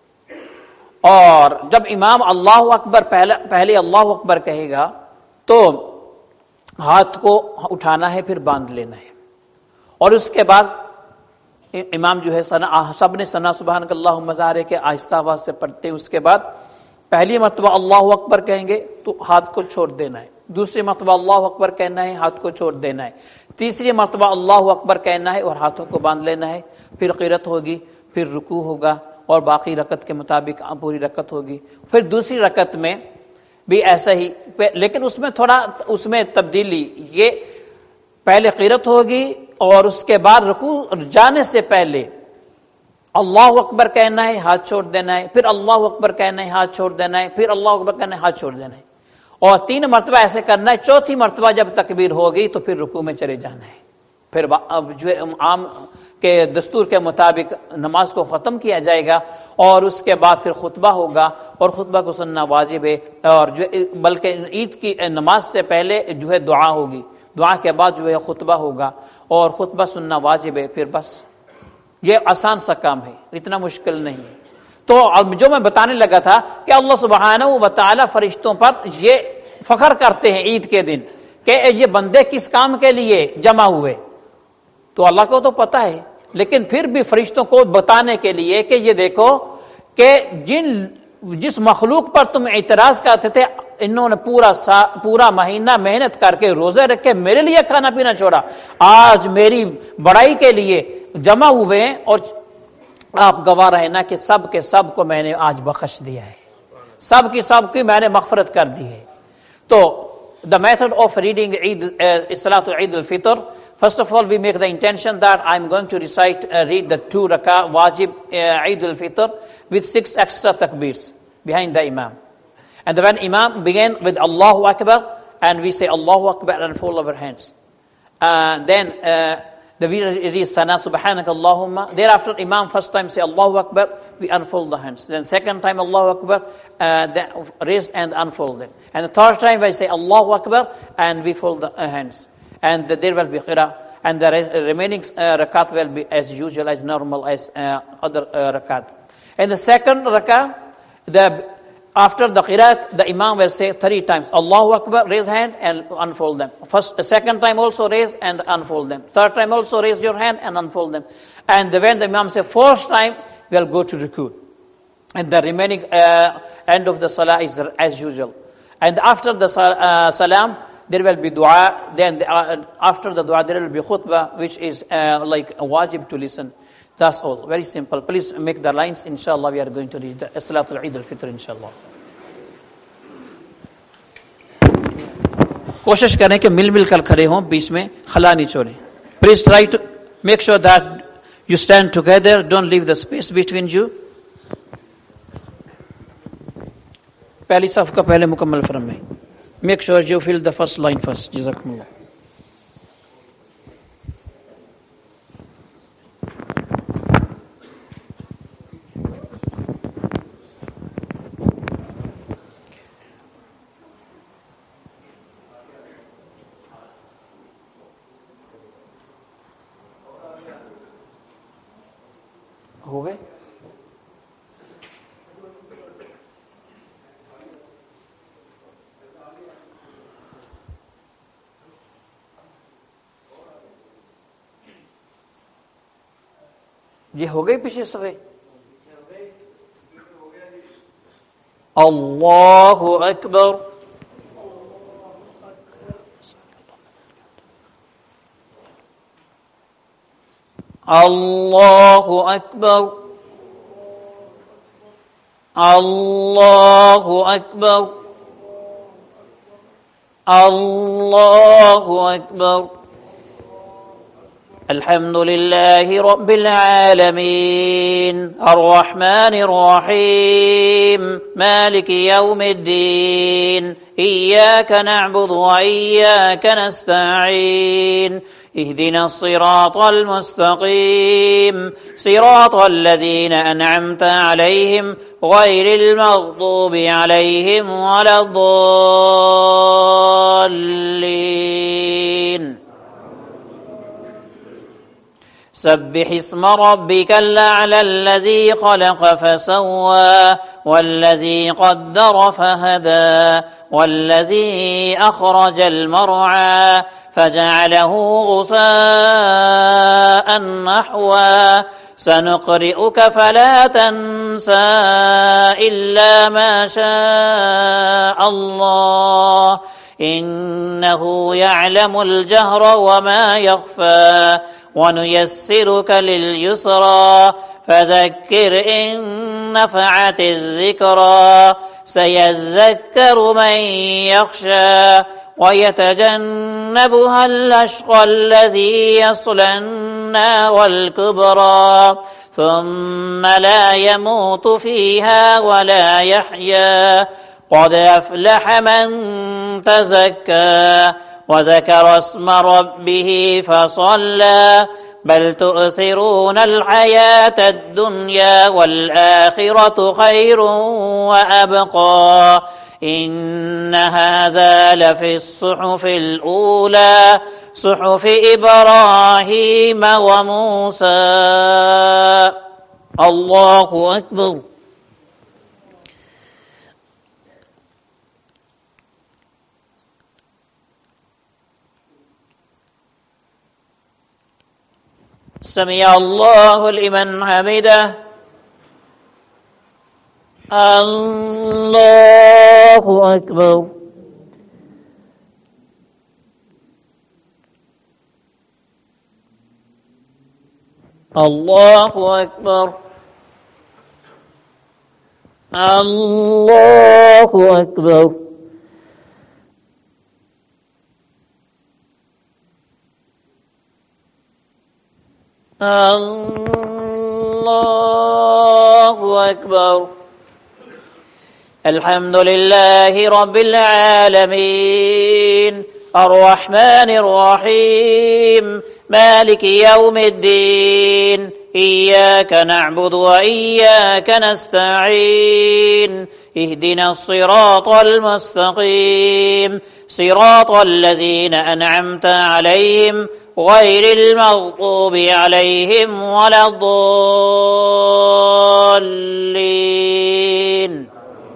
اور جب امام اللہ اکبر پہلے اللہ اکبر کہے گا تو ہاتھ کو اٹھانا ہے، پھر باندھ لینا ہے، اور اس کے بعد امام جو ہے سب نے ثنا سبحانک اللہم ظاہر کے آہستہ آواز سے پڑھتے ہیں. اس کے بعد پہلی مرتبہ اللہ اکبر کہیں گے تو ہاتھ کو چھوڑ دینا ہے، دوسری مرتبہ اللہ اکبر کہنا ہے، ہاتھ کو چھوڑ دینا ہے، تیسری مرتبہ اللہ اکبر کہنا ہے اور ہاتھوں کو باندھ لینا ہے. پھر قرات ہوگی، پھر رکوع ہوگا، اور باقی رکعت کے مطابق پوری رکعت ہوگی. پھر دوسری رکعت میں بھی ایسا ہی، لیکن اس میں تبدیلی، یہ پہلے قرات ہوگی اور اس کے بعد رکوع جانے سے پہلے اللہ اکبر کہنا ہے، ہاتھ چھوڑ دینا ہے، پھر اللہ اکبر کہنا ہے، ہاتھ چھوڑ دینا ہے، پھر اللہ اکبر کہنا ہے، ہاتھ چھوڑ دینا ہے، اور 3 مرتبہ ایسے کرنا ہے. چوتھی مرتبہ جب تکبیر ہوگی تو پھر رکوع میں چلے جانا ہے. پھر اب جو عام کے دستور کے مطابق نماز کو ختم کیا جائے گا، اور اس کے بعد پھر خطبہ ہوگا، اور خطبہ کو سننا واجب ہے. اور جو بلکہ عید کی نماز سے پہلے جو ہے دعا ہوگی، دعا کے بعد جو ہے خطبہ ہوگا، اور خطبہ سننا واجب ہے. پھر بس یہ آسان سا کام ہے، اتنا مشکل نہیں. تو جو میں بتانے لگا تھا کہ اللہ سبحانہ و تعالی فرشتوں پر یہ فخر کرتے ہیں عید کے دن کہ یہ بندے کس کام کے لیے جمع ہوئے. تو اللہ کو تو پتا ہے، لیکن پھر بھی فرشتوں کو بتانے کے لیے کہ یہ دیکھو کہ جس مخلوق پر تم اعتراض کرتے تھے، انہوں نے پورا مہینہ محنت کر کے روزے رکھے، میرے لیے کھانا پینا چھوڑا، آج میری بڑائی کے لیے جمع ہوئے ہیں، اور آپ گواہ رہنا کہ سب کے سب کو میں نے آج بخش دیا ہے، سب کی میں نے مغفرت کر دی ہے. تو the method of reading Salatul Eid al-Fitr, first of all we make the intention that I'm going to read the 2 rakah wajib Eid al-Fitr with 6 extra takbirs behind the imam. And when imam begin with Allahu Akbar, and we say Allahu Akbar and fold our hands, then we read Sana Subhanak Allahumma. Thereafter imam first time say Allahu Akbar, we unfold the hands. Then second time Allahu Akbar, then raise and unfold them. And the third time we say Allahu Akbar and we fold the hands. And there will be qira, and the remaining rakat will be as usual, as normal as other rakat. In the second rakah, after the qiraat, the imam will say 3 times Allahu Akbar, raise hand and unfold them. Second time also raise and unfold them. Third time also raise your hand and unfold them. And when the imam say 4th time, we'll go to ruku. And the remaining end of the salah is as usual. And after the salam, there will be dua. Then after the dua, there will be khutbah, which is like a wajib to listen. That's all. Very simple. Please make the lines. Inshallah, we are going to read the Salatul Eid al-Fitr, inshallah. کوشش کریں کہ مل کر کھڑے ہوں، بیچ میں خلا نہیں چھوڑیں. Please try to make sure that you stand together. Don't leave the space between you. پہلی صف کا پہلے مکمل فرمائیں. Make sure you fill the first line first. جزاکم اللہ. हो गए? ये हो गई पीछे सफे? अल्लाहु अकबर। अल्लाहु अकबर। अल्लाहु अकबर। अल्लाहु अकबर। الحمد لله رب العالمين الرحمن الرحيم مالك يوم الدين إياك نعبد وإياك نستعين اهدنا الصراط المستقيم صراط الذين أنعمت عليهم غير المغضوب عليهم ولا الضالين سبح اسم ربك الأعلى الذي خلق فسوى والذي قدر فهدى والذي أخرج المرعى فجعله غثاء نحوا سنقرئك فلا تنسى إلا ما شاء الله إنه يعلم الجهر وما يخفى ونيسرك لليسرى فذكر إن نفعت الذكرى سيذكر من يخشى ويتجنبها الأشقى الذي يصلى النار الكبرى ثم لا يموت فيها ولا يحيا قد أفلح من تزكى وذكر اسم ربه فصلى بل تؤثرون الحياة الدنيا والآخرة خير وأبقى إن هذا لفي الصحف الأولى صحف إبراهيم وموسى الله أكبر سمع الله لمن حمده الله أكبر الله أكبر الله أكبر الله أكبر الحمد لله رب العالمين الرحمن الرحيم مالك يوم الدين إياك نعبد وإياك نستعين اهدنا الصراط المستقيم صراط الذين أنعمت عليهم غير المغضوب عليهم ولا الضالين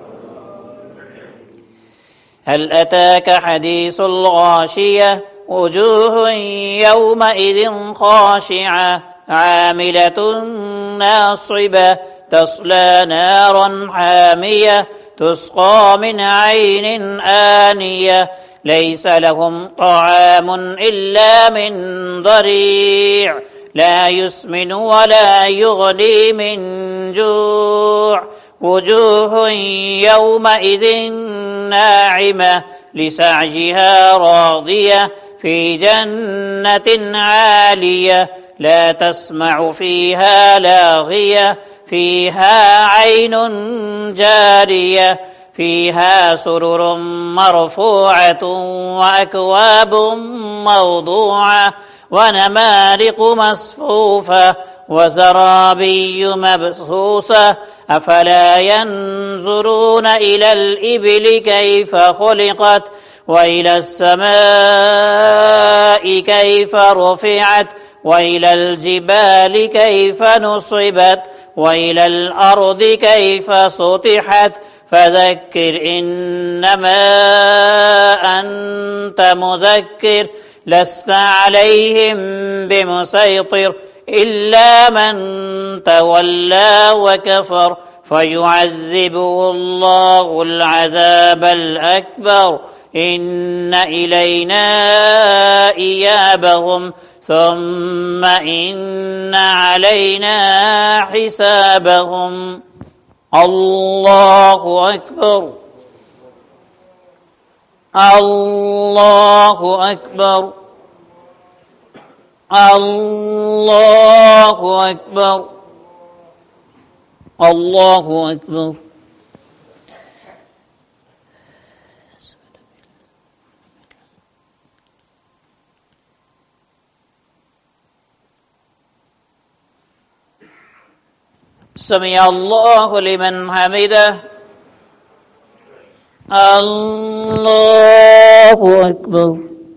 هل أتاك حديث الغاشية وجوه يومئذ خاشعة عاملة ناصبة تصلى نارا حامية تسقى من عين آنية ليس لهم طعام إلا من ضريع لا يسمن ولا يغني من جوع وجوه يومئذ ناعمة لسعيها راضية في جنة عالية لا تسمع فيها لاغية فيها عين جارية فيها سرر مرفوعة وأكواب موضوعة ونمارق مصفوفة وزرابي مبثوثة أفلا ينظرون إلى الإبل كيف خلقت وإلى السماء كيف رفعت وإلى الجبال كيف نصبت وإلى الأرض كيف سطحت فذكر إنما أنت مذكر لست عليهم بمسيطر إلا من تولى وكفر فيعذبه الله العذاب الأكبر إن إلينا إيابهم ثم إن علينا حسابهم. الله أكبر الله أكبر الله أكبر الله أكبر. سمع الله لمن حمده. الله أكبر.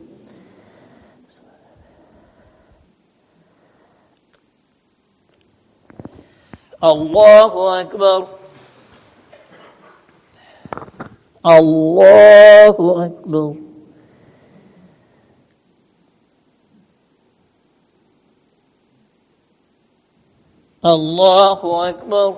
الله أكبر. الله أكبر. الله أكبر.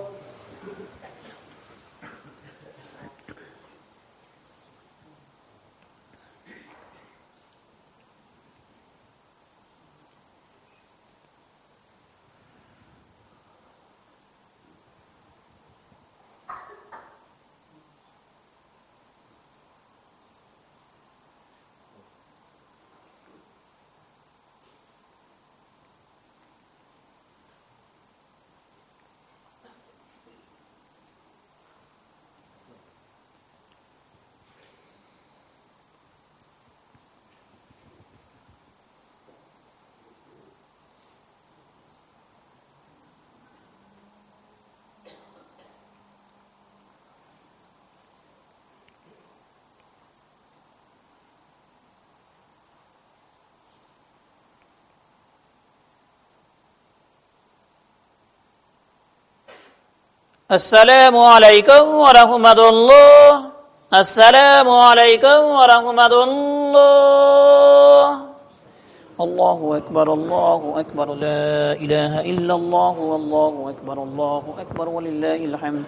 السلام عليكم ورحمة الله. السلام عليكم ورحمة الله. الله أكبر الله أكبر لا إله إلا الله والله أكبر الله أكبر ولله الحمد.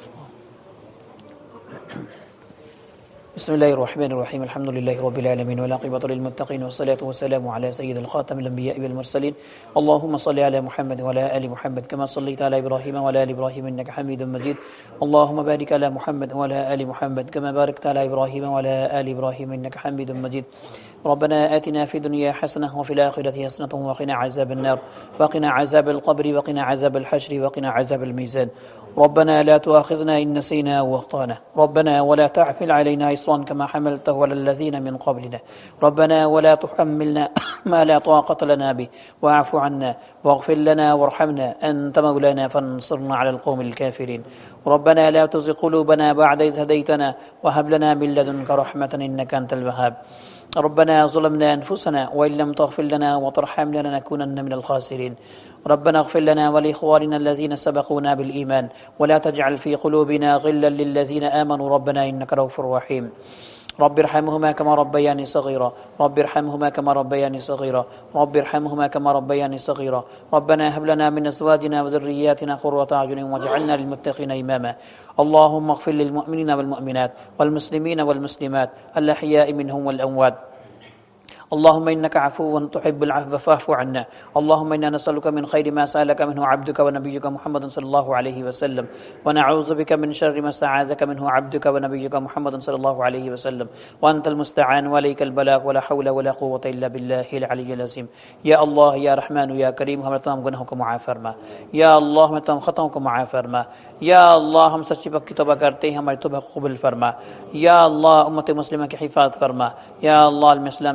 بسم الله الرحمن الرحيم الحمد لله رب العالمين والعاقبة للمتقين والصلاة والسلام على سيد الخاتم الأنبياء والمرسلين. اللهم صل على محمد وعلى آل محمد كما صليت على إبراهيم وعلى آل إبراهيم إنك حميد مجيد. اللهم بارك على محمد وعلى آل محمد كما باركت على إبراهيم وعلى آل إبراهيم إنك حميد مجيد. ربنا آتنا في الدنيا حسنة وفي الآخرة حسنة وقنا عذاب النار وقنا عذاب القبر وقنا عذاب الحشر وقنا عذاب الميزان. ربنا لا تؤاخذنا إن نسينا أو أخطأنا. ربنا ولا تحمل علينا إصرا كما حملته على الذين من قبلنا. ربنا ولا تحملنا ما لا طاقة لنا به واعف عنا واغفر لنا وارحمنا أنت مولانا فانصرنا على القوم الكافرين. ربنا لا تزغ قلوبنا بعد إذ هديتنا وهب لنا من لدنك رحمة إنك أنت الوهاب. ربنا ظلمنا أنفسنا وإن لم تغفر لنا وترحمنا لنكونن من الخاسرين. ربنا اغفر لنا ولإخواننا الذين سبقونا بالإيمان ولا تجعل في قلوبنا غلا للذين آمنوا ربنا إنك رؤوف رحيم. رب ارحمهما كما ربياني صغيرا. رب ارحمهما كما ربياني صغيرا. رب ارحمهما كما ربياني صغيرا. ربنا هب لنا من أزواجنا وذرياتنا قرة أعين واجعلنا للمتقين إماما. اللهم اغفر للمؤمنين والمؤمنات والمسلمين والمسلمات الأحياء منهم والأموات. اللهم إنك عفو تحب العفو فاعف عنا. اللهم إنا نسألك من خير ما سألك منه عبدك ونبيك محمد صلى الله عليه وسلم ونعوذ بك من شر ما استعاذك منه عبدك ونبيك محمد صلى الله عليه وسلم وأنت المستعان وعليك البلاغ ولا حول ولا قوة إلا بالله العلي العظيم. या अल्लाह या रहमान या करीम हमारे तमाम गुनाहों को माफ़ फरमा. या अल्लाह हमारे तमाम ख़ताओं को माफ़ फरमा. या अल्लाह हम सच्ची पक्की तौबा करते हैं हमारी तौबा को कबूल फरमा. या अल्लाह उम्मत मुस्लिमा की हिफाज़त फरमा. या अल्लाह इस्लाम की हिफाज़त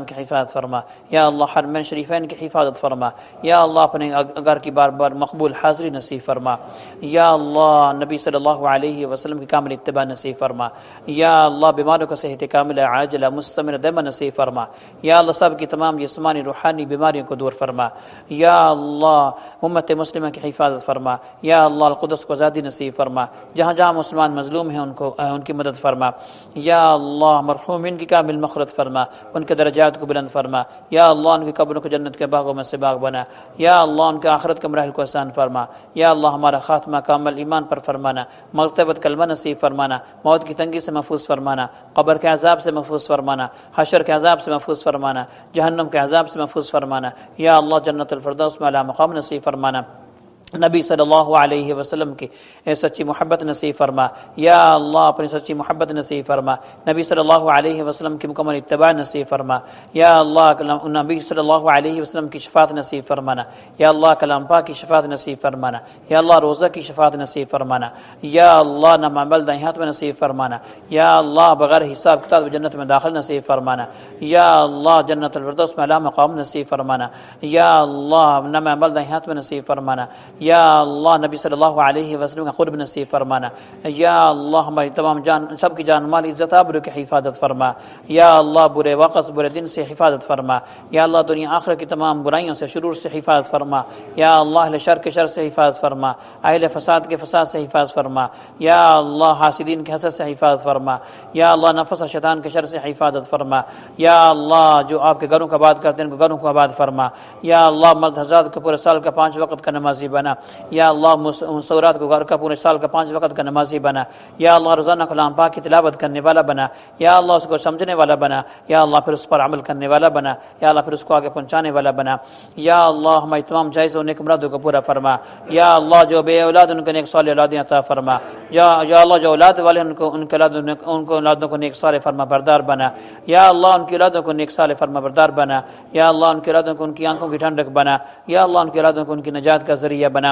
حفاظت فرما، یا اللہ حرمین شریفین کی حفاظت فرما، یا اللہ اپنے گھر کی بار بار مقبول حاضری نصیب فرما، یا اللہ نبی صلی اللہ علیہ وسلم کی کامل اتباع نصیب فرما، یا اللہ بیماروں کو صحت کاملہ عاجلہ مستمر دائمہ نصیب فرما، یا اللہ سب کی تمام جسمانی روحانی بیماریوں کو دور فرما، یا اللہ امت مسلمہ کی حفاظت فرما، یا اللہ القدس کو آزادی نصیب فرما، جہاں جہاں مسلمان مظلوم ہیں ان کی مدد فرما، یا اللہ مرحومین کی کامل مغفرت فرما، ان کے درجات کو بلند فرما، یا اللہ ان کی قبروں کو جنت کے باغوں میں سے باغ بنا، یا اللہ ان کے آخرت کے مراحل کو آسان فرما، یا اللہ ہمارا خاتمہ کامل ایمان پر فرمانا، مرتبت کلمہ نصیب فرمانا، موت کی تنگی سے محفوظ فرمانا، قبر کے عذاب سے محفوظ فرمانا، حشر کے عذاب سے محفوظ فرمانا، جہنم کے عذاب سے محفوظ فرمانا، یا اللہ جنت الفردوس میں اعلیٰ مقام نصیب فرمانا، نبی صلی اللہ علیہ وسلم کی سچی محبت نصیب فرما، یا اللہ اپنی سچی محبت نصیب فرما، نبی صلی اللہ علیہ وسلم کی مکمل اتباع نصیب فرما، یا اللہ نبی صلی اللہ علیہ وسلم کی شفاعت نصیب فرمانا، یا اللہ کلام پاک کی شفاعت نصیب فرمانا، یا اللہ روزہ کی شفاعت نصیب فرمانا، یا اللہ نام عمل دائیں ہاتھ میں نصیب فرمانا، یا اللہ بغیر حساب کتاب جنت میں داخل نصیب فرمانا، یا اللہ جنت الفردوس میں اعلیٰ مقام نصیب فرمانا، یا اللہ نام عمل دائیں ہاتھ میں نصیب فرمانا، یا اللہ نبی صلی اللہ علیہ وسلم کا قرب نصیب فرمانا، یا اللہ ہماری تمام سب کی جان مال عزت آبرو کی حفاظت فرما، یا اللہ برے وقت برے دن سے حفاظت فرما، یا اللہ دنیا آخرت کی تمام برائیوں سے شرور سے حفاظت فرما، یا اللہ اہل شر کے شر سے حفاظت فرما، اہل فساد کے فساد سے حفاظت فرما، یا اللہ حاسدین کے حسد سے حفاظت فرما، یا اللہ نفس اور شیطان کے شر سے حفاظت فرما، یا اللہ جو آپ کے گھروں کو آباد کرتے ہیں ان کو گھروں کو آباد فرما، یا اللہ مرد حضرات کو پورے سال کا 5 وقت کا نمازی بنا، یا اللہ مسورات کو گھر کا پورے سال کا 5 وقت کا نمازی بنا، یا اللہ روزانہ کلام پاک کی تلاوت کرنے والا بنا، یا اللہ اس کو سمجھنے والا بنا، یا اللہ پھر اس پر عمل کرنے والا بنا، یا اللہ پھر اس کو آگے پہنچانے والا بنا، یا اللہ ہماری تمام جائز و نیک مرادوں کو پورا فرما، یا اللہ جو بے اولاد ان کو نیک صالح اولادیں عطا فرما، یا اللہ جو اولاد والے ان کو اولادوں کو نیک صالح فرما بردار بنا، یا اللہ ان کی اولادوں کو نیک صالح فرما بردار بنا، یا اللہ ان کی اولادوں کو ان کی آنکھوں کی ٹھنڈک بنا، یا اللہ ان کی اولادوں کو ان کی نجات کا ذریعہ بنا،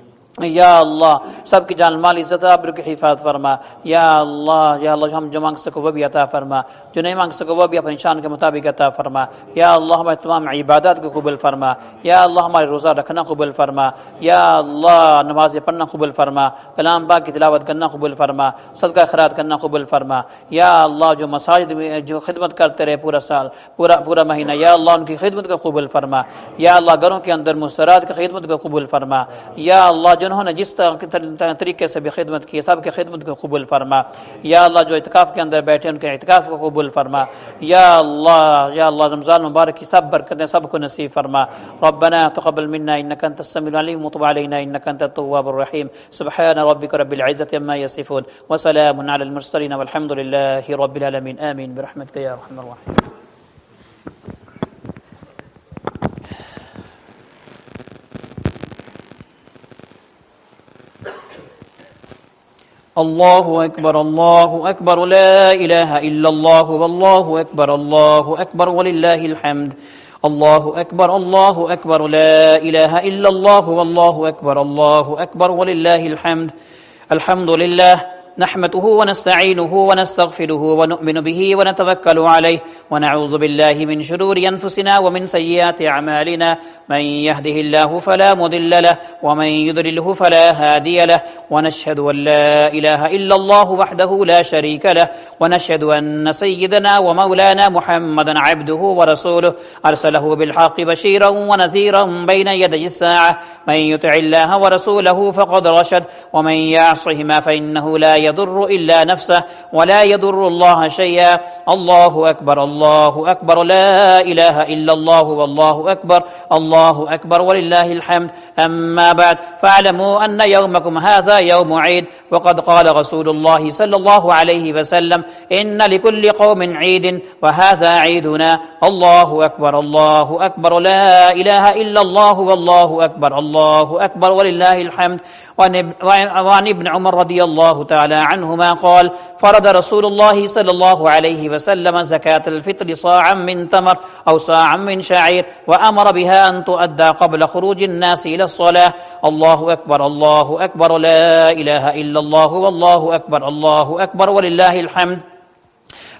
یا اللہ سب کی جان مال عزت آبرو کی حفاظت فرما، یا اللہ ہم جو مانگ سکو وہ بھی عطا فرما، جو نہیں مانگ سکو وہ بھی اپنی شان کے مطابق عطا فرما، یا اللہ ہمارے تمام عبادات کو قبول فرما، یا اللہ ہمارے روزہ رکھنا قبول فرما، یا اللہ نماز پڑھنا قبول فرما، کلام پاک کی تلاوت کرنا قبول فرما، صدقہ خیرات کرنا قبول فرما، یا اللہ جو مساجد میں جو خدمت کرتے رہے پورا سال پورا مہینہ، یا اللہ ان کی خدمت کو قبول فرما، یا اللہ گھروں کے اندر مسرات کی خدمت کو قبول فرما، یا اللہ جنہوں نے جس طریقے سے بھی خدمت کی سب کی خدمت کو قبول فرما، یا اللہ جو اعتکاف کے اندر بیٹھے ان کے اعتکاف کو قبول فرما، یا اللہ رمضان مبارک کی سب برکتیں سب کو نصیب فرما، ربنا تقبل منا انك انت السميع العليم وتب علينا انك انت التواب الرحيم، سبحان ربك رب العزة عما يصفون وسلام على المرسلين والحمد لله رب العالمين، آمين برحمتك يا ارحم الراحمين. الله أكبر الله أكبر لا إله إلا الله والله أكبر الله أكبر ولله الحمد. الله أكبر الله أكبر لا إله إلا الله والله أكبر الله أكبر ولله الحمد. الحمد لله نحمده ونستعينه ونستغفره ونؤمن به ونتوكل عليه ونعوذ بالله من شرور أنفسنا ومن سيئات أعمالنا، من يهده الله فلا مضل له ومن يضلله فلا هادي له، ونشهد أن لا إله إلا الله وحده لا شريك له، ونشهد أن سيدنا ومولانا محمدا عبده ورسوله أرسله بالحق بشيرا ونذيرا بين يدي الساعة، من يطع الله ورسوله فقد رشد ومن يعصهما فإنه لا يضر إلا نفسه ولا يضر الله شيئا. الله أكبر الله أكبر لا إله إلا الله والله أكبر الله أكبر ولله الحمد. أما بعد فاعلموا أن يومكم هذا يوم عيد، وقد قال رسول الله صلى الله عليه وسلم إن لكل قوم عيد وهذا عيدنا. الله أكبر الله أكبر لا إله إلا الله والله أكبر الله أكبر ولله الحمد. وعن ابن عمر رضي الله تعالى عنهما قال فرض رسول الله صلى الله عليه وسلم زكاة الفطر صاعا من تمر أو صاعا من شعير، وأمر بها أن تؤدى قبل خروج الناس إلى الصلاة. الله أكبر الله أكبر لا إله إلا الله والله أكبر الله أكبر ولله الحمد.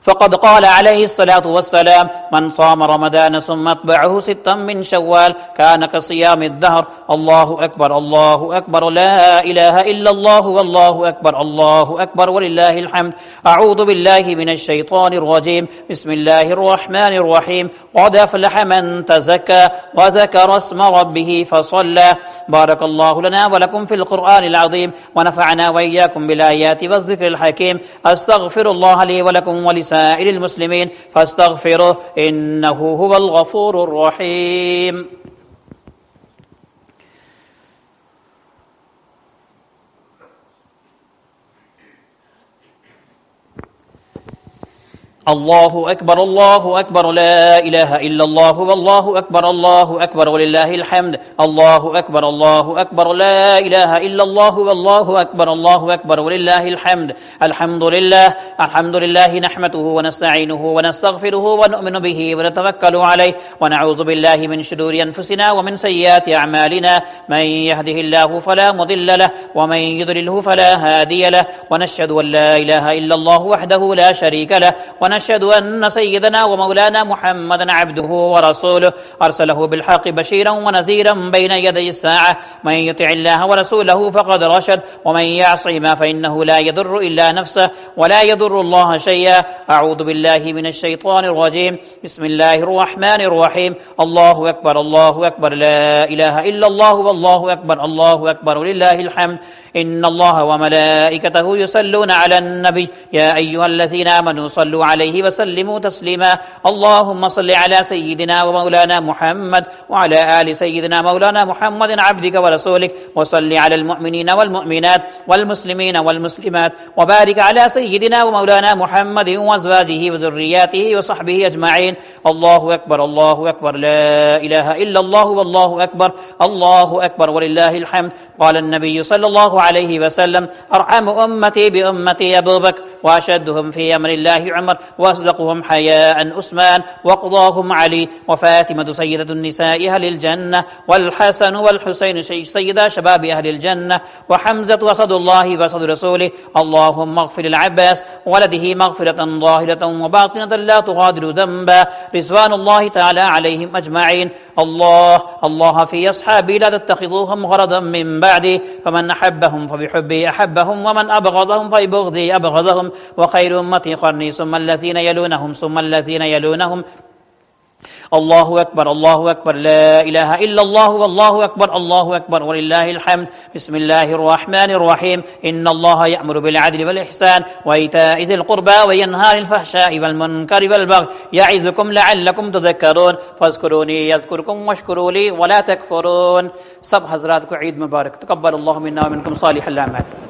فقد قال عليه الصلاة والسلام: من صام رمضان ثم اتبعه 6 من شوال كان كصيام الدهر. الله أكبر الله أكبر لا إله إلا الله والله أكبر الله أكبر ولله الحمد. أعوذ بالله من الشيطان الرجيم. بسم الله الرحمن الرحيم. قد أفلح من تزكى وذكر اسم ربه فصلى. بارك الله لنا ولكم في القرآن العظيم ونفعنا وإياكم بالآيات والذكر الحكيم. أستغفر الله لي ولكم ولسائر المسلمين فاستغفروه إنه هو الغفور الرحيم. الله أكبر الله أكبر لا إله إلا الله والله أكبر الله أكبر ولله الحمد. الله أكبر الله أكبر لا إله إلا الله والله أكبر الله أكبر ولله الحمد. الحمد لله نحمده ونستعينه ونستغفره ونؤمن به ونتوكل عليه ونعوذ بالله من شرور أنفسنا ومن سيئات أعمالنا. من يهده الله فلا مضل له ومن يضلله فلا هادي له. ونشهد أن لا إله إلا الله وحده لا شريك له ونشهد أن سيدنا ومولانا محمدا عبده ورسوله أرسله بالحق بشيرا ونذيرا بين يدي الساعة. من يطع الله ورسوله فقد رشد ومن يعصهما فإنه لا يضر إلا نفسه ولا يضر الله شيئا. أعوذ بالله من الشيطان الرجيم. بسم الله الرحمن الرحيم. الله أكبر الله أكبر لا إله إلا الله والله أكبر الله أكبر ولله الحمد. إن الله وملائكته يصلون على النبي يا أيها الذين آمنوا صلوا عليه وسلموا تسليما. اللهم صل على سيدنا ومولانا محمد وعلى آل سيدنا مولانا محمد عبدك ورسولك وصل على المؤمنين والمؤمنات والمسلمين والمسلمات وبارك على سيدنا ومولانا محمد وأزواجه وذرياته وصحبه أجمعين. الله أكبر الله أكبر لا إله إلا الله والله أكبر الله أكبر ولله الحمد. قال النبي صلى الله عليه وسلم: أرحم أمتي بأمتي أبو بكر وأشدهم في أمر الله عمر وأصدقهم حياء عثمان وقضاهم علي وفاطمة سيدة النساء أهل الجنة والحسن والحسين سيدا شباب أهل الجنة وحمزة وصد الله وصد رسوله. اللهم اغفر العباس ولده مغفرة ظاهرة وباطنة لا تغادر ذنبا رضوان الله تعالى عليهم أجمعين. الله في أصحابي لا تتخذوهم غرضا من بعدي فمن أحبهم فبحبي أحبهم ومن أبغضهم فببغضي أبغضهم وخير أمتي قرني ثم الذين يلونهم ثم الذين يلونهم. الله أكبر الله أكبر لا إله إلا الله والله أكبر الله أكبر ولله الحمد. بسم الله الرحمن الرحيم. إن الله يأمر بالعدل والإحسان وإيتاء ذي القربى وينهى عن الفحشاء والمنكر والبغي يعظكم لعلكم تذكرون. فاذكروني يذكركم واشكروا لي ولا تكفرون. سب حضرات کو عید مبارک. تقبل اللہ منا ومنکم صالح الأعمال.